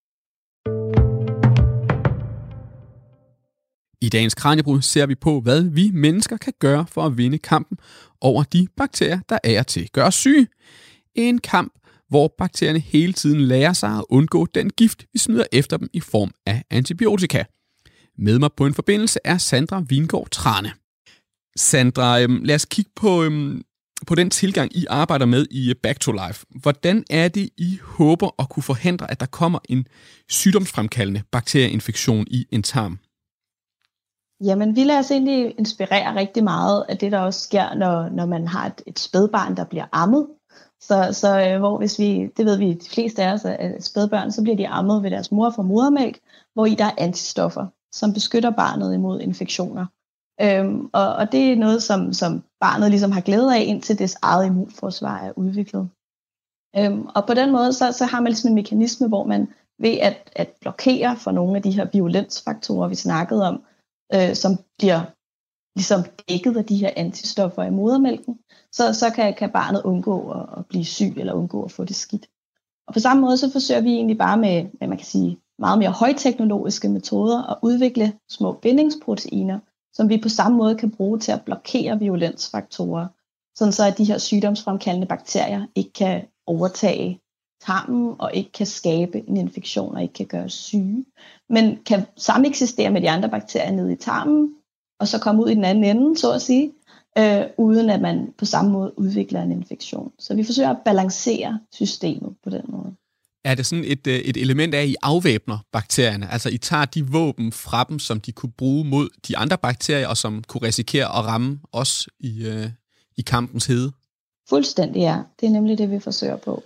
I dagens Kraniebrud ser vi på, hvad vi mennesker kan gøre for at vinde kampen over de bakterier, der er til gør os syge. En kamp, hvor bakterierne hele tiden lærer sig at undgå den gift, vi smider efter dem i form af antibiotika. Med mig på en forbindelse er Sandra Vingård Trane. Sandra, lad os kigge på den tilgang, I arbejder med i Back to Life. Hvordan er det, I håber at kunne forhindre, at der kommer en sygdomsfremkaldende bakterieinfektion i en tarm? Jamen, vi lader os egentlig inspirere rigtig meget af det, der også sker, når man har et spædbarn, der bliver ammet. Så hvor hvis det ved vi de fleste af os, at spædbørn, så bliver de ammet ved deres mor for modermælk, hvor i der er antistoffer, som beskytter barnet imod infektioner. Og det er noget, som barnet ligesom har glæde af, indtil dets eget immunforsvar er udviklet. Og på den måde, så har man ligesom en mekanisme, hvor man ved at blokere for nogle af de her virulensfaktorer, vi snakkede om, som bliver ligesom dækket af de her antistoffer i modermælken, så kan barnet undgå at blive syg eller undgå at få det skidt. Og på samme måde så forsøger vi egentlig bare med man kan sige, meget mere højteknologiske metoder at udvikle små bindingsproteiner, som vi på samme måde kan bruge til at blokere virulensfaktorer, sådan så at de her sygdomsfremkaldende bakterier ikke kan overtage tarmen og ikke kan skabe en infektion og ikke kan gøre os syge, men kan sameksistere med de andre bakterier nede i tarmen, og så komme ud i den anden ende, så at sige, uden at man på samme måde udvikler en infektion. Så vi forsøger at balancere systemet på den måde. Er det sådan et element af, at I afvæbner bakterierne? Altså I tager de våben fra dem, som de kunne bruge mod de andre bakterier, og som kunne risikere at ramme os i kampens hede? Fuldstændig, ja. Det er nemlig det, vi forsøger på.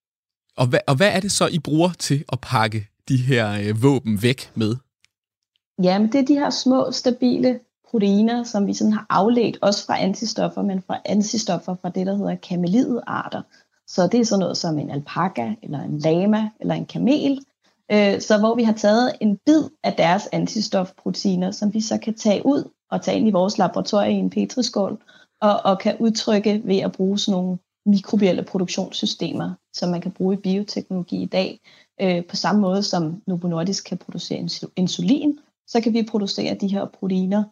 Og hvad er det så, I bruger til at pakke de her våben væk med? Jamen, det er de her små, stabile proteiner, som vi sådan har afledt, også fra antistoffer, men fra antistoffer fra det, der hedder kamelidarter. Så det er sådan noget som en alpaka, eller en lama, eller en kamel. Så hvor vi har taget en bid af deres antistofproteiner, som vi så kan tage ud og tage ind i vores laboratorie i en petriskål, og kan udtrykke ved at bruge sådan nogle mikrobielle produktionssystemer, som man kan bruge i bioteknologi i dag. På samme måde som Novo Nordisk kan producere insulin, så kan vi producere de her proteiner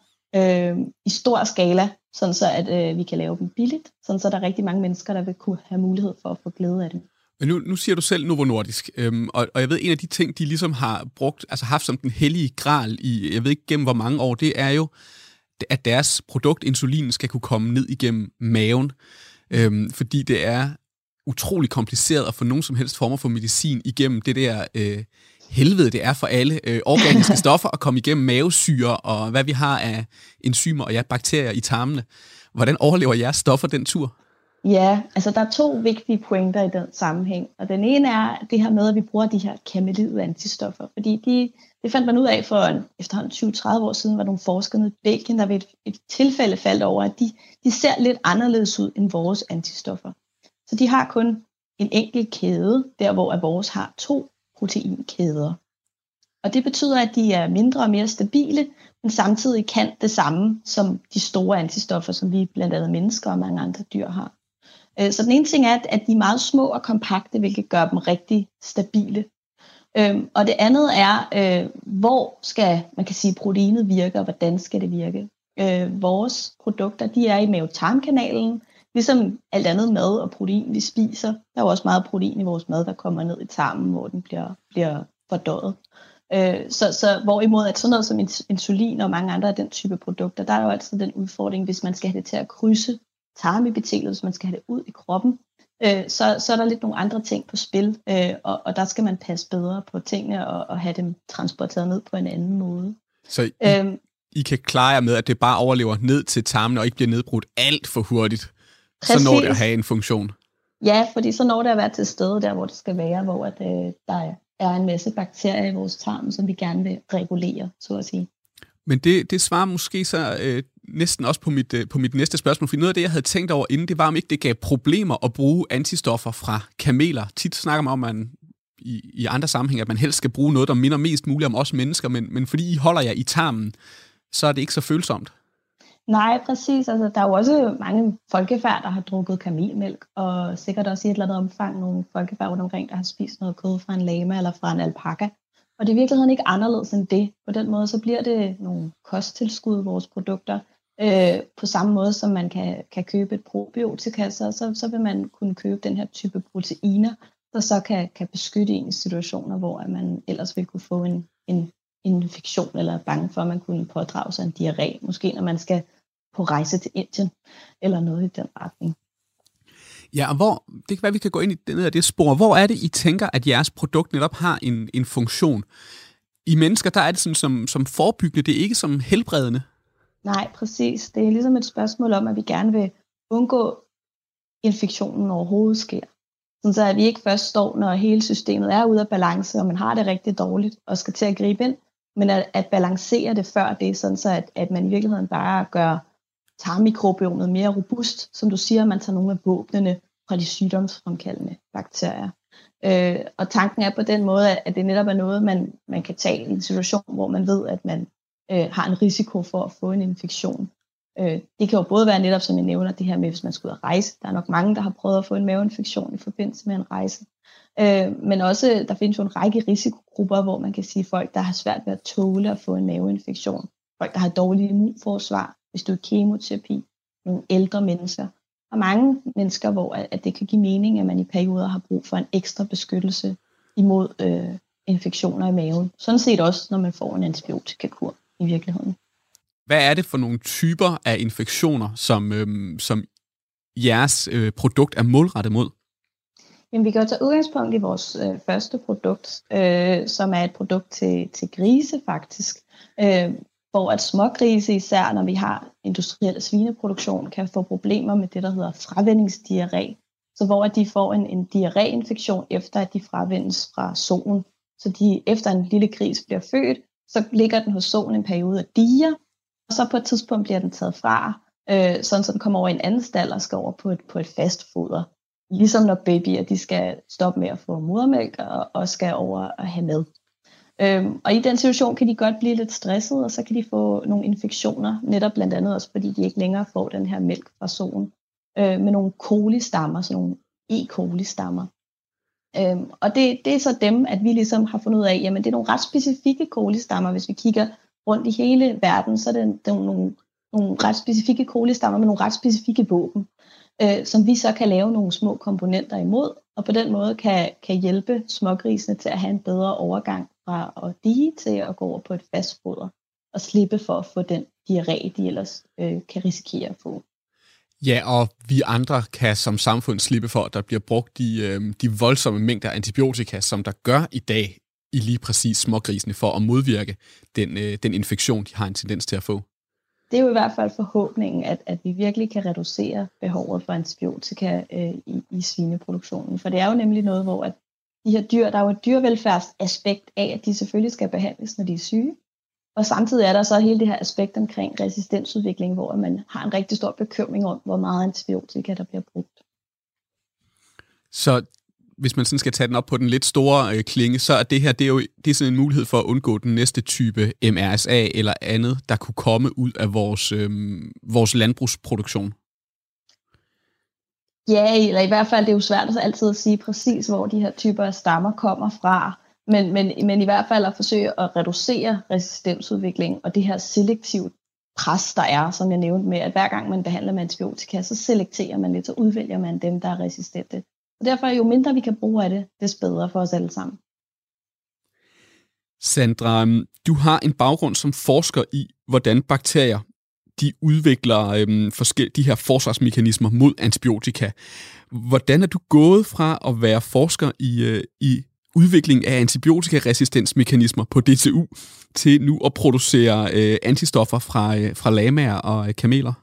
i stor skala, sådan så at vi kan lave dem billigt, sådan så der er rigtig mange mennesker, der vil kunne have mulighed for at få glæde af dem. Men nu siger du selv Novo Nordisk, og jeg ved, en af de ting, de ligesom har brugt, altså haft som den hellige gral i, jeg ved ikke gennem hvor mange år, det er jo, at deres produkt, insulin, skal kunne komme ned igennem maven, fordi det er utrolig kompliceret at få nogen som helst former for medicin igennem det der helvede, det er for alle organiske stoffer at komme igennem mavesyre og hvad vi har af enzymer og bakterier i tarmene. Hvordan overlever jeres stoffer den tur? Ja, altså der er 2 vigtige pointer i den sammenhæng. Og den ene er det her med, at vi bruger de her camelid-antistoffer. Fordi det fandt man ud af for efterhånden 20-30 år siden, var nogle forskere nede i Belgien, der ved et tilfælde faldt over, at de ser lidt anderledes ud end vores antistoffer. Så de har kun en enkelt kæde, der hvor vores har 2 proteinkæder. Og det betyder, at de er mindre og mere stabile, men samtidig kan det samme som de store antistoffer, som vi blandt andet mennesker og mange andre dyr har. Så den ene ting er, at de er meget små og kompakte, hvilket gør dem rigtig stabile. Og det andet er, hvor skal man kan sige, proteinet virke, og hvordan skal det virke. Vores produkter, de er i mave-tarmkanalen, ligesom alt andet mad og protein, vi spiser. Der er jo også meget protein i vores mad, der kommer ned i tarmen, hvor den bliver fordøjet. Så hvorimod at sådan noget som insulin og mange andre af den type produkter, der er jo altid den udfordring, hvis man skal have det til at krydse tarmepitelet, hvis man skal have det ud i kroppen, så er der lidt nogle andre ting på spil, og der skal man passe bedre på tingene og have dem transporteret ned på en anden måde. Så I kan klare jer med, at det bare overlever ned til tarmen og ikke bliver nedbrudt alt for hurtigt, præcis. Så når det at have en funktion. Ja, fordi så når det at være til stede der, hvor det skal være, hvor der er en masse bakterier i vores tarm, som vi gerne vil regulere, så at sige. Men det svarer måske så næsten også på mit næste spørgsmål, for noget af det, jeg havde tænkt over inden, det var, om ikke det gav problemer at bruge antistoffer fra kameler. Tit snakker man om, at man i andre sammenhæng, at man helst skal bruge noget, der minder mest muligt om os mennesker, men fordi I holder jer i tarmen, så er det ikke så følsomt. Nej, præcis. Altså, der er jo også mange folkefærd, der har drukket kamelmælk, og sikkert også i et eller andet omfang nogle folkefærd rundt omkring, der har spist noget kød fra en lama eller fra en alpaka. Og det er i virkeligheden ikke anderledes end det. På den måde så bliver det nogle kosttilskud, vores produkter, på samme måde som man kan købe et probiotika, så vil man kunne købe den her type proteiner, der så kan beskytte en i situationer, hvor man ellers vil kunne få en infektion, eller er bange for, at man kunne pådrage sig en diarré, måske når man skal på rejse til Indien, eller noget i den retning. Ja, og det kan være, vi kan gå ind i det spor. Hvor er det, I tænker, at jeres produkt netop har en funktion? I mennesker, der er det sådan som forebyggende, det er ikke som helbredende. Nej, præcis. Det er ligesom et spørgsmål om, at vi gerne vil undgå infektionen overhovedet sker. Sådan så at vi ikke først står, når hele systemet er ude af balance, og man har det rigtig dårligt og skal til at gribe ind, men at balancere det før det, sådan så at man i virkeligheden bare gør tarmmikrobiomet mere robust, som du siger, man tager nogle af våbnene fra de sygdomsfremkaldende bakterier. Og tanken er på den måde, at det netop er noget, man kan tage i en situation, hvor man ved, at man har en risiko for at få en infektion. Det kan jo både være netop, som jeg nævner, det her med, hvis man skal ud at rejse. Der er nok mange, der har prøvet at få en maveinfektion i forbindelse med en rejse. Men også, der findes jo en række risikogrupper, hvor man kan sige folk, der har svært ved at tåle at få en maveinfektion. Folk, der har dårlig immunforsvar, hvis du er kemoterapi, nogle ældre mennesker. Og mange mennesker, hvor at det kan give mening, at man i perioder har brug for en ekstra beskyttelse imod infektioner i maven. Sådan set også, når man får en antibiotikakur i virkeligheden. Hvad er det for nogle typer af infektioner, som jeres produkt er målrettet mod? Jamen, vi kan jo tage udgangspunkt i vores første produkt, som er et produkt til grise faktisk, hvor at smågrise, især når vi har industriel svineproduktion, kan få problemer med det, der hedder fravændingsdiarré. Så hvor at de får en diarréinfektion efter, at de fravendes fra soen. Så efter en lille gris bliver født, så ligger den hos soen en periode af dier, og så på et tidspunkt bliver den taget fra, sådan så den kommer over i en anden stald og skal over på et fast foder. Ligesom når babyer de skal stoppe med at få modermælk og skal over at have mad. Og i den situation kan de godt blive lidt stressede, og så kan de få nogle infektioner, netop blandt andet også fordi de ikke længere får den her mælk fra soen, med nogle kolistammer, sådan nogle E. coli-stammer. Og det er så dem, at vi ligesom har fundet ud af, jamen det er nogle ret specifikke kolistammer. Hvis vi kigger rundt i hele verden, så er det nogle ret specifikke kolistammer med nogle ret specifikke våben, som vi så kan lave nogle små komponenter imod, og på den måde kan hjælpe smågrisene til at have en bedre overgang fra at dige til at gå over på et fast foder, og slippe for at få den diarré, de ellers kan risikere at få. Ja, og vi andre kan som samfund slippe for, at der bliver brugt de voldsomme mængder antibiotika, som der gør i dag i lige præcis smågrisene, for at modvirke den infektion, de har en tendens til at få. Det er jo i hvert fald forhåbningen, at vi virkelig kan reducere behovet for antibiotika i svineproduktionen. For det er jo nemlig noget, hvor at de her dyr, der er jo et dyrevelfærdsaspekt af, at de selvfølgelig skal behandles, når de er syge. Og samtidig er der så hele det her aspekt omkring resistensudvikling, hvor man har en rigtig stor bekymring om, hvor meget antibiotika der bliver brugt. Så hvis man sådan skal tage den op på den lidt store klinge, så er det er sådan en mulighed for at undgå den næste type MRSA eller andet, der kunne komme ud af vores landbrugsproduktion. Ja, eller i hvert fald det er jo svært altid at sige præcis, hvor de her typer af stammer kommer fra. Men i hvert fald at forsøge at reducere resistensudviklingen og det her selektivt pres, der er, som jeg nævnte med, at hver gang man behandler med antibiotika, så selekterer man lidt, så udvælger man dem, der er resistente. Og derfor jo mindre vi kan bruge af det, des bedre for os alle sammen. Sandra, du har en baggrund som forsker i, hvordan bakterier de udvikler de her forsvarsmekanismer mod antibiotika. Hvordan er du gået fra at være forsker i udvikling af antibiotikaresistensmekanismer på DTU til nu at producere antistoffer fra lamaer og kameler?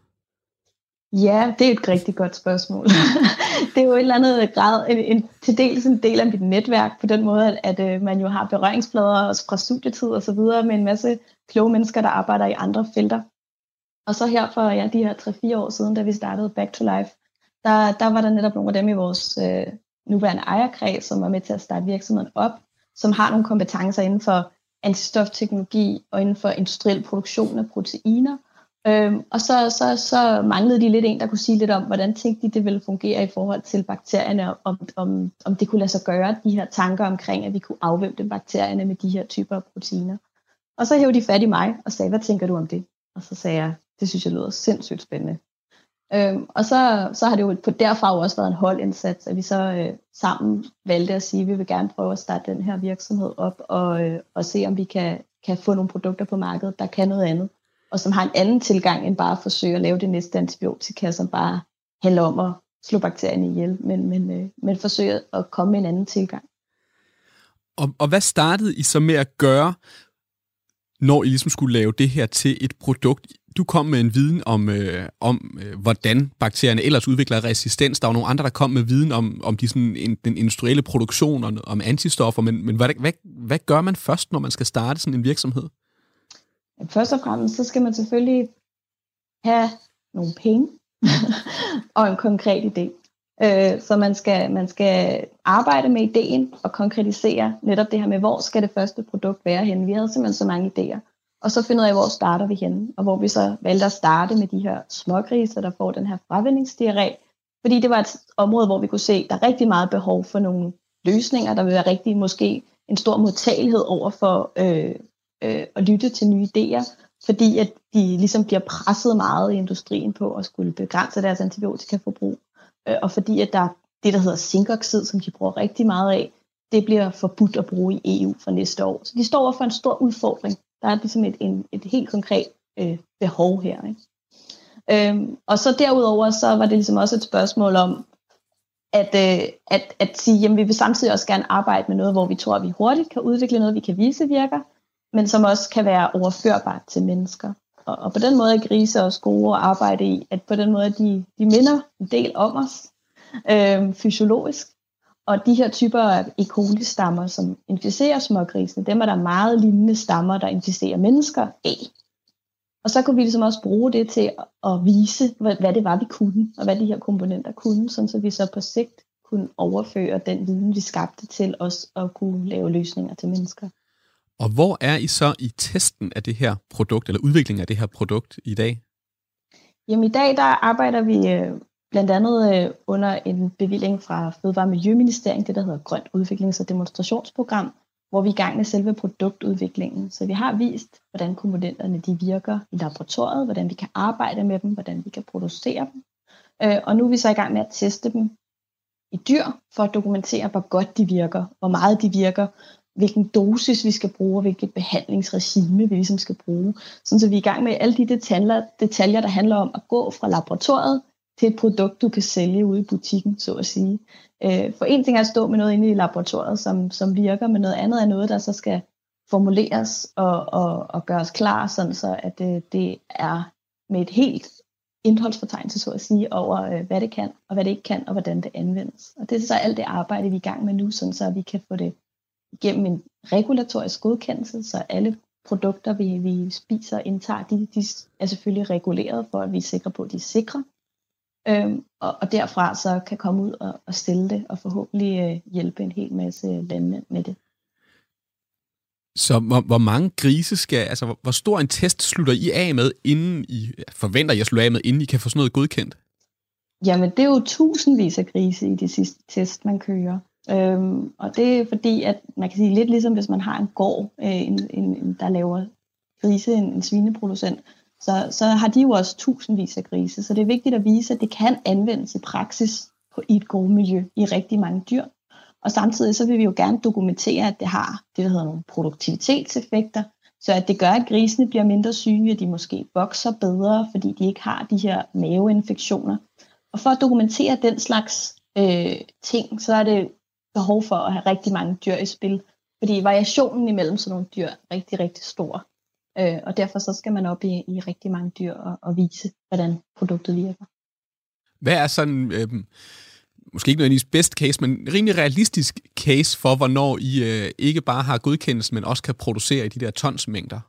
Ja, det er et rigtig godt spørgsmål. Det er jo et eller andet grad til dels en del af mit netværk, på den måde, at man jo har berøringsflader også fra studietid og så videre med en masse kloge mennesker, der arbejder i andre felter. Og så her for de her 3-4 år siden, da vi startede Back to Life, der var der netop nogle af dem i vores nuværende ejerkreds, som var med til at starte virksomheden op, som har nogle kompetencer inden for antistofteknologi og inden for industriel produktion af proteiner. Og så manglede de lidt en, der kunne sige lidt om, hvordan tænkte de, det ville fungere i forhold til bakterierne, om det kunne lade sig gøre, de her tanker omkring, at vi kunne afvæbne bakterierne med de her typer af proteiner. Og så hævde de fat i mig og sagde, hvad tænker du om det? Og så sagde jeg, det synes jeg lyder sindssygt spændende. Og så har det jo derfra også været en holdindsats, at vi så sammen valgte at sige, at vi vil gerne prøve at starte den her virksomhed op, og se om vi kan få nogle produkter på markedet, der kan noget andet, og som har en anden tilgang end bare at forsøge at lave det næste antibiotika, som bare handler om at slå bakterierne ihjel, men forsøge at komme med en anden tilgang. Og hvad startede I så med at gøre, når I ligesom skulle lave det her til et produkt? Du kom med en viden om hvordan bakterierne ellers udvikler resistens. Der var nogle andre, der kom med viden om den industrielle produktion og om antistoffer. Men hvad gør man først, når man skal starte sådan en virksomhed? Først og fremmest, så skal man selvfølgelig have nogle penge og en konkret idé. Så man skal arbejde med ideen og konkretisere netop det her med, hvor skal det første produkt være henne. Vi havde simpelthen så mange idéer. og så finde ud af, hvor starter vi henne, og hvor vi så valgte at starte med de her smågrise, der får den her fravændingsdiarré, fordi det var et område, hvor vi kunne se, at der er rigtig meget behov for nogle løsninger, der vil være rigtig måske en stor modtagelighed over for at lytte til nye idéer, fordi at de ligesom bliver presset meget i industrien på at skulle begrænse deres antibiotikaforbrug, og fordi at der er det, der hedder zinkoxid, som de bruger rigtig meget af, det bliver forbudt at bruge i EU for næste år. Så de står over for en stor udfordring. Der er ligesom et helt konkret behov her. Ikke? Og så derudover, så var det ligesom også et spørgsmål om, at sige, jamen vi vil samtidig også gerne arbejde med noget, hvor vi tror, at vi hurtigt kan udvikle noget, vi kan vise virker, men som også kan være overførbart til mennesker. Og på den måde er grise også gode at arbejde i, at på den måde, de minder en del om os, fysiologisk. Og de her typer af E. coli-stammer, som inficerer smågrisene, dem er der meget lignende stammer, der inficerer mennesker af. Og så kunne vi ligesom også bruge det til at vise, hvad det var, vi kunne, og hvad de her komponenter kunne, sådan så vi så på sigt kunne overføre den viden, vi skabte til os at kunne lave løsninger til mennesker. Og hvor er I så i testen af det her produkt, eller udviklingen af det her produkt i dag? Jamen i dag, der arbejder vi blandt andet under en bevilling fra Fødevare- og Miljøministeriet, det der hedder Grønt Udviklings- og Demonstrationsprogram, hvor vi er i gang med selve produktudviklingen. Så vi har vist, hvordan komponenterne de virker i laboratoriet, hvordan vi kan arbejde med dem, hvordan vi kan producere dem. Og nu er vi så i gang med at teste dem i dyr, for at dokumentere, hvor godt de virker, hvor meget de virker, hvilken dosis vi skal bruge, og hvilket behandlingsregime vi ligesom skal bruge. Så vi er i gang med alle de detaljer, der handler om at gå fra laboratoriet til et produkt, du kan sælge ude i butikken, så at sige. For en ting er at stå med noget inde i laboratoriet, som virker, men noget andet er noget, der så skal formuleres og gøres klar, sådan så at det er med et helt indholdsfortegnelse, så at sige, over hvad det kan, og hvad det ikke kan, og hvordan det anvendes. Og det er så alt det arbejde, vi er i gang med nu, sådan så vi kan få det igennem en regulatorisk godkendelse, så alle produkter, vi spiser og indtager, de er selvfølgelig reguleret for, at vi er sikre på, at de er sikre. Og derfra så kan komme ud og stille det, og forhåbentlig hjælpe en hel masse landmænd med det. Så hvor mange grise hvor stor en test slutter I af med, inden I forventer, I at slutte af med, inden I kan få sådan noget godkendt? Jamen, det er jo tusindvis af grise i de sidste test, man kører. Og det er fordi, at man kan sige lidt ligesom, hvis man har en gård, der laver grise, en svineproducent, så har de jo også tusindvis af grise. Så det er vigtigt at vise, at det kan anvendes i praksis i et gårdmiljø i rigtig mange dyr. Og samtidig så vil vi jo gerne dokumentere, at det har det, der hedder nogle produktivitetseffekter, så at det gør, at grisene bliver mindre syge, at de måske vokser bedre, fordi de ikke har de her maveinfektioner. Og for at dokumentere den slags ting, så er det behov for at have rigtig mange dyr i spil, fordi variationen imellem sådan nogle dyr er rigtig, rigtig stor. Og derfor så skal man op i rigtig mange dyr og vise, hvordan produktet virker. Hvad er sådan, måske ikke nødvendigvis best case, men rimelig realistisk case for, hvornår I ikke bare har godkendelse, men også kan producere i de der tonsmængder?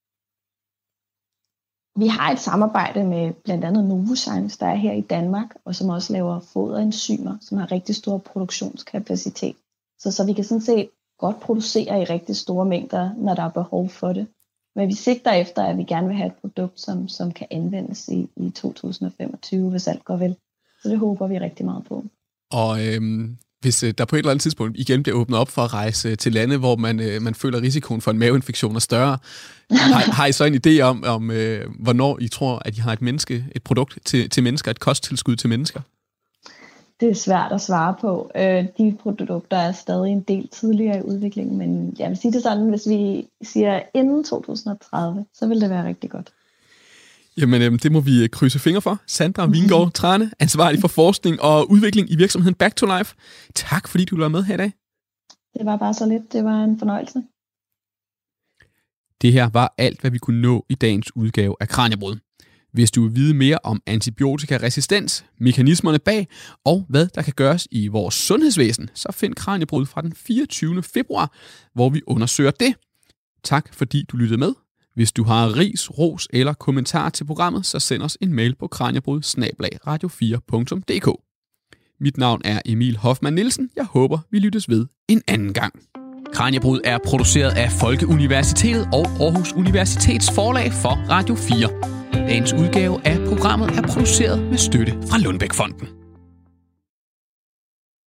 Vi har et samarbejde med blandt andet Novozymes, der er her i Danmark, og som også laver foderenzymer, som har rigtig stor produktionskapacitet. Så vi kan sådan set godt producere i rigtig store mængder, når der er behov for det. Men vi sigter efter, at vi gerne vil have et produkt, som kan anvendes i 2025, hvis alt går vel. Så det håber vi rigtig meget på. Og hvis der på et eller andet tidspunkt igen bliver åbnet op for at rejse til lande, hvor man føler risikoen for en maveinfektion er større, har I så en idé om hvornår I tror, at I har et produkt til mennesker, et kosttilskud til mennesker? Det er svært at svare på. De produkter er stadig en del tidligere i udviklingen, men jeg vil sige det sådan, hvis vi siger inden 2030, så vil det være rigtig godt. Jamen, det må vi krydse fingre for. Sandra Vingård Thrane, ansvarlig for forskning og udvikling i virksomheden Back to Life. Tak, fordi du var med her i dag. Det var bare så lidt. Det var en fornøjelse. Det her var alt, hvad vi kunne nå i dagens udgave af Kraniebrud. Hvis du vil vide mere om antibiotikaresistens, mekanismerne bag og hvad der kan gøres i vores sundhedsvæsen, så find Kraniebrud fra den 24. februar, hvor vi undersøger det. Tak fordi du lyttede med. Hvis du har ris, ros eller kommentar til programmet, så send os en mail på kraniebrud@radio4.dk. Mit navn er Emil Hoffmann Nielsen. Jeg håber, vi lyttes ved en anden gang. Kraniebrud er produceret af Folkeuniversitetet og Aarhus Universitets forlag for Radio 4. Dagens udgave af programmet er produceret med støtte fra Lundbæk Fonden.